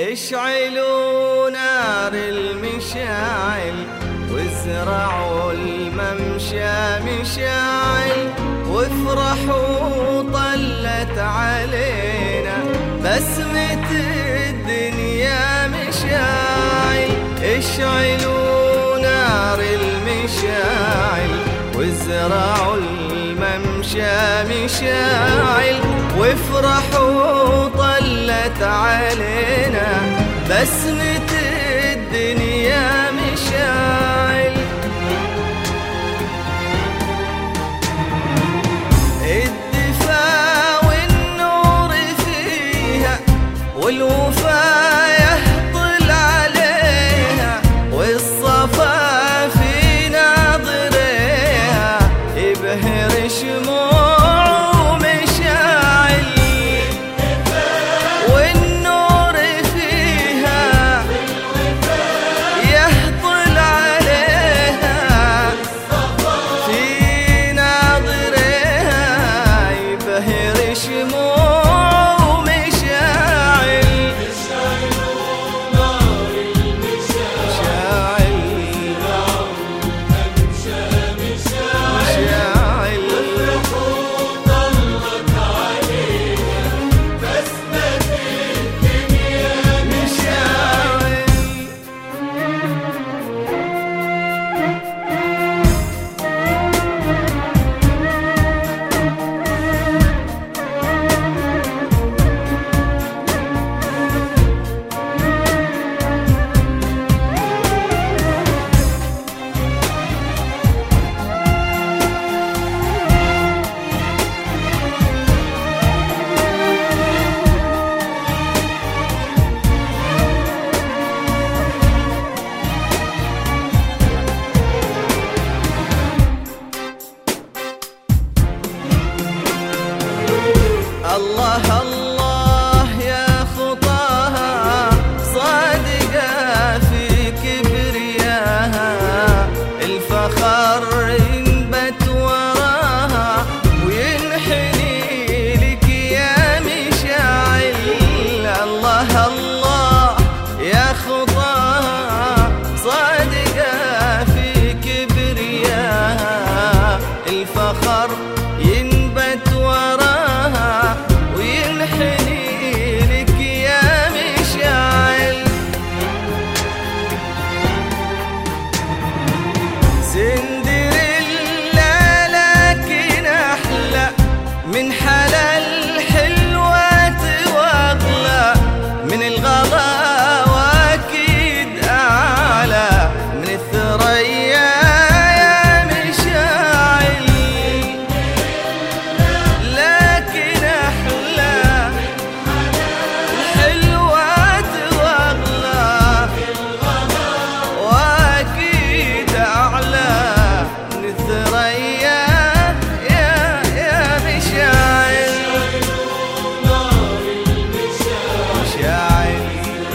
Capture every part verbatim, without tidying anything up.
اشعلوا نار المشاعل وازرعوا الممشى مشاعل، وافرحوا طلت علينا بسمة الدنيا مشاعل. اشعلوا نار المشاعل وازرعوا الممشى مشاعل، وافرحوا طلت علينا بسمة الدنيا مشاعل. الدفا والنور فيها والوفا يهطل عليها، والصفا في ناظريها يبهر شموع الله الله يا خطاها صادقة في كبرياها، الفخر ينبت وراها وينحني لك يا مشاعل. الله الله يا خطاها صادقة في كبرياها، الفخر ينبت وراها وينحني لك يا مشاعل. سندريلا لكن أحلى من حلا الحلوات وأغلى من الغلا وأكيد أعلى من الثريا يا مشاعل. لكن أحلى الحلوات وأغلى وأكيد أعلى من الثريا يا يا مشاعل. مشاعل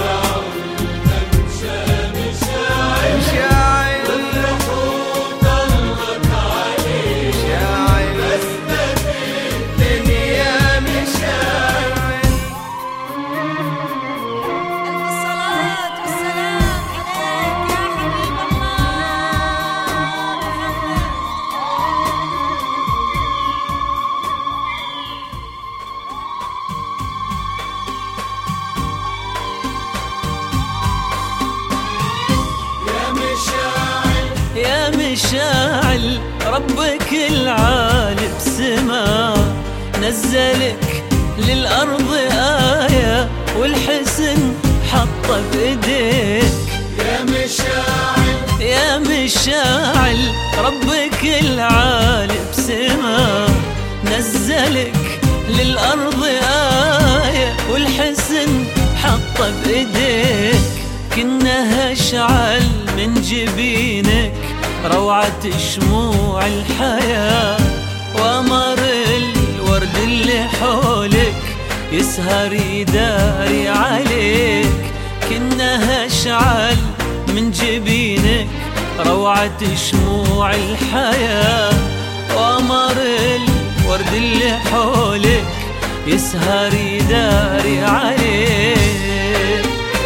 يا مشاعل، ربك العالي بسما نزلك للأرض آية والحسن حطه بإيديك. يا مشاعل يا مشاعل، ربك العالي بسما نزلك للأرض آية والحسن حطه بإيديك. كنها اشعل من جبينك روعة شموع الحياة، وأمر الورد اللي حولك يسهر يداري عليك. كنها اشعل من جبينك روعة شموع الحياة، وأمر الورد اللي حولك يسهر يداري عليك.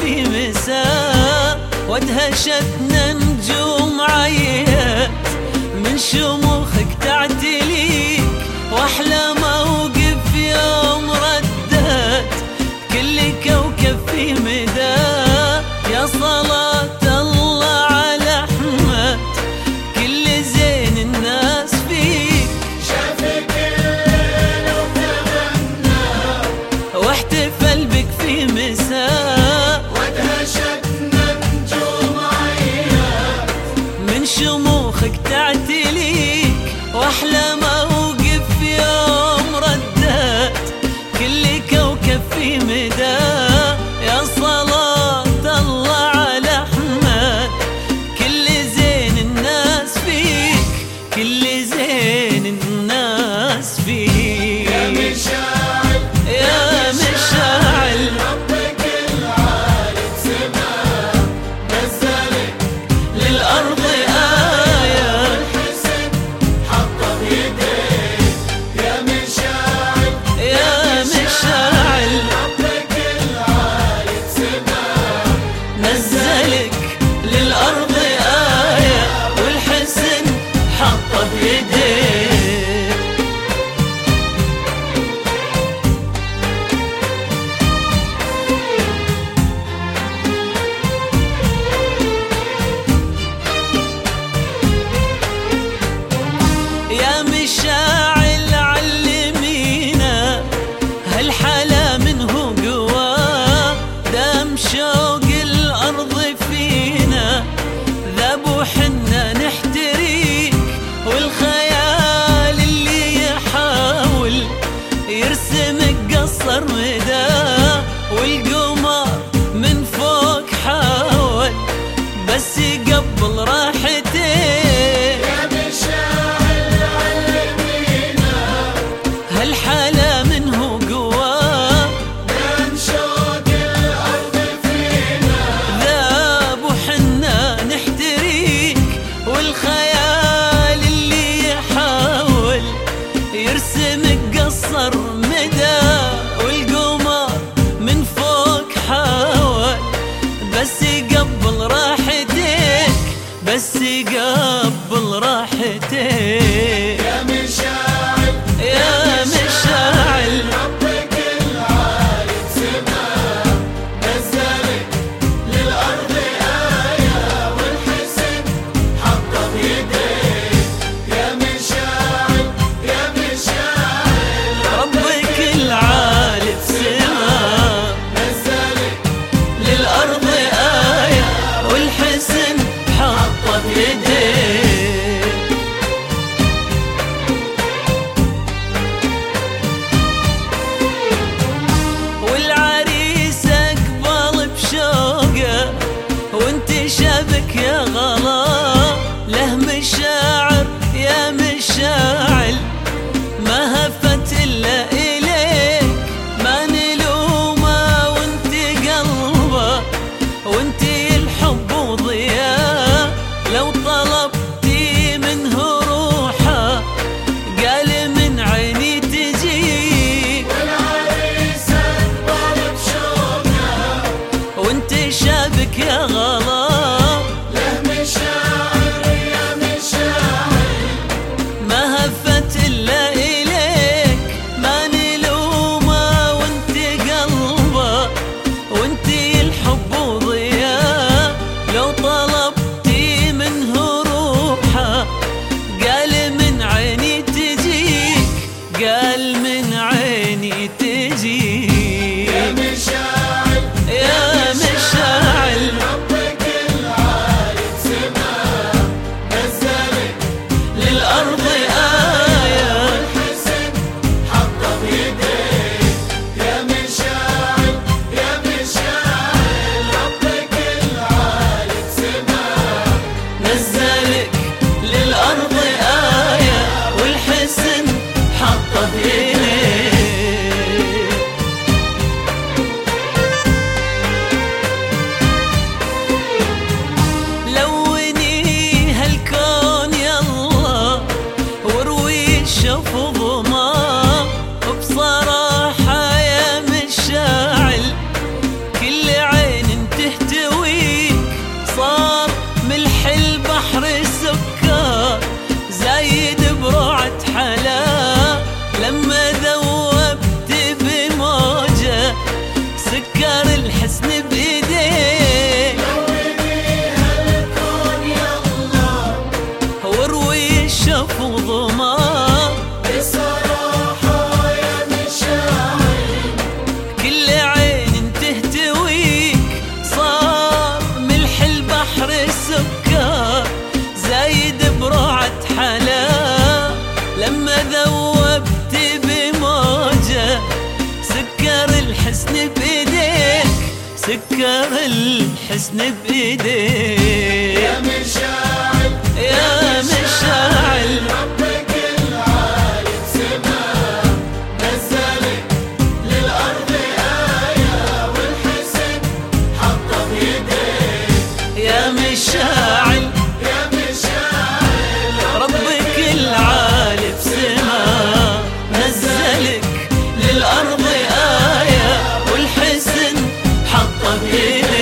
في مساء وادهشتنا نجوم عيات من شموخك تعتليك، واحلى موقف يوم ردات كل كوكب في مداه. يا صلاة الله على أحمد كل زين الناس فيك، شافك الليل وتمنى واحتفل بك في مساء وادهشتنا نجوم عيات من شموخك تعتليك، واحلى موقف يوم ردات كل كوكب في مداه. يا صلاة الله على أحمد كل زين الناس فيك، كل زين الناس فيك. يا مشاعل يا مشاعل ربك العالي بسماء نزلك للأرض آية الحسن حطه بيديك. يا مشاعل يا مشاعل ربك العالي بسماء نزلك للأرض آية والحسن حطه بيديه. يا مشاعل علمينا هالحلا منه قواه، دام شوق الأرض فينا ذاب وحنا نحتريك، والخيال اللي يحاول يرسمك قصر مداه، والقمر من فوق حاول بس يقبل راحتين. يا مشاعل علمينا هالحالة منه قواه، دام شوق الأرض فينا ذاب وحنا نحتريك، والخيال اللي يحاول يرسمك قصر مدى، والقمر من فوق حاول بس يقبل راحتك، بس يقبل راحتك. يا مشاعل يا مشاعل ربك العالي بسماء نزلك للأرض آية والحسن حطه بيديك. يا مشاعل يا مشاعل ربك العالي بسماء نزلك للأرض آية والحسن حطه بيديه. والعريس أقبل بشوقه وانت شابك يا غلا، له مشاعر يا مشاعل ما هفت إلا إليك، ما نلومه وانت قلبه وانت الحب وضياء، لو طلبتي منه روحه قال من عيني تجيك، والعريس أقبل بشوقه وانت شابك يا غلا له مشاعر يا مشاعل ما هفت إلا إليك، ما نلومه وانت قلبه وانت الحب وضياء، لو طلبتي منه روحه قال من عيني تجيك، قال من عيني تجيك. يا مشاعل يا مشاعل ربك يبقى الحسن بإيديك يا مشاعل يا مشاعل ربك العالي بسماه نزلك للأرض آية والحسن حطه بيديك يا مشاعل يا مشاعل ربك العالي بسماه نزلك للأرض آية والحسن حطه بإيديك.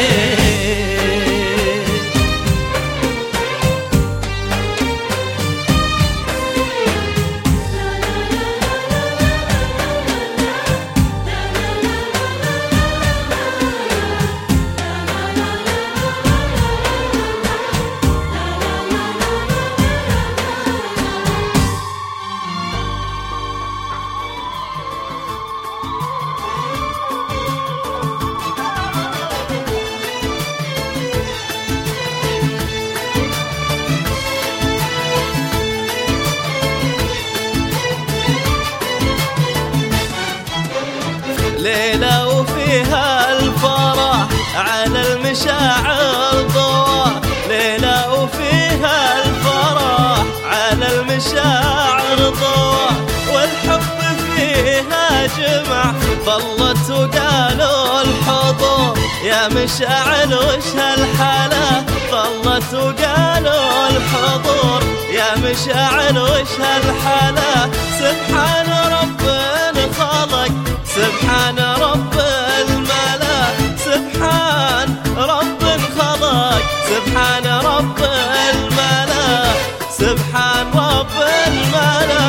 ليلة وفيها الفرح على المشاعر ضوى، ليلة وفيها الفرح على المشاعر ضوى، والحب فيها جمع ظلت وقالوا الحضور، يا مشاعل وش هالحالة ظلت وقالوا الحضور، يا مشاعل وش هالحالة سبحان ربنا خلق سبحان رب الملا، سبحان رب خلق سبحان رب الملا، سبحان رب الملا.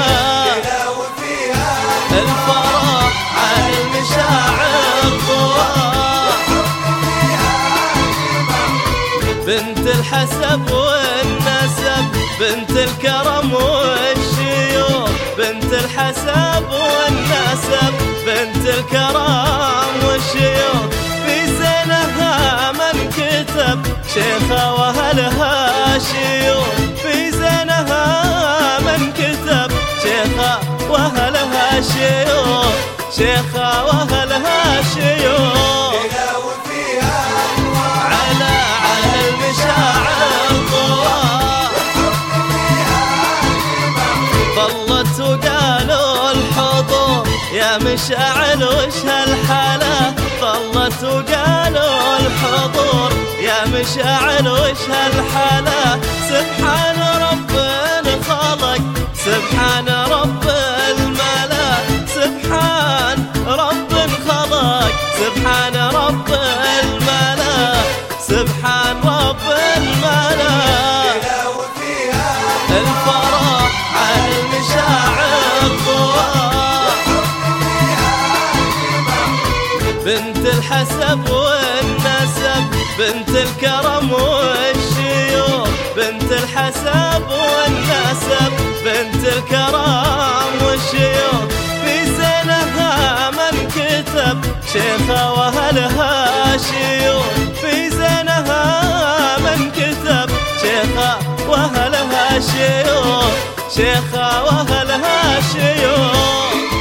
الفرح على المشاعر ضوى، بنت الحسب والنسب بنت الكرم والشيوخ، بنت الحسب والنسب بنت الكرم والشيوخ، في زينها من كتب شيخة وهلها شيوخ، في زينها من كتب شيخة وهلها شيوخ، شيخة وهلها شيوخ. على على المشاعر ضوى، ظلت وقالوا الحضور، يا مشاعل وش هالحالة ظلت وقالوا الحضور، يا مشاعل وش هالحالة سبحان ربنا خلق سبحان رب الملا، سبحان رب خلق سبحان رب الملا، سبحان رب الملا. الفرح على المشاعر ضوى، بنت الحسب والنسب بنت الكرم والشيوخ، بنت الحسب والنسب بنت الكرم والشيوخ، في زينها من كتب شيخة وهلها شيوخ، في زينها من كتب شيخة وهلها شيوخ، شيخة وهلها شيوخ.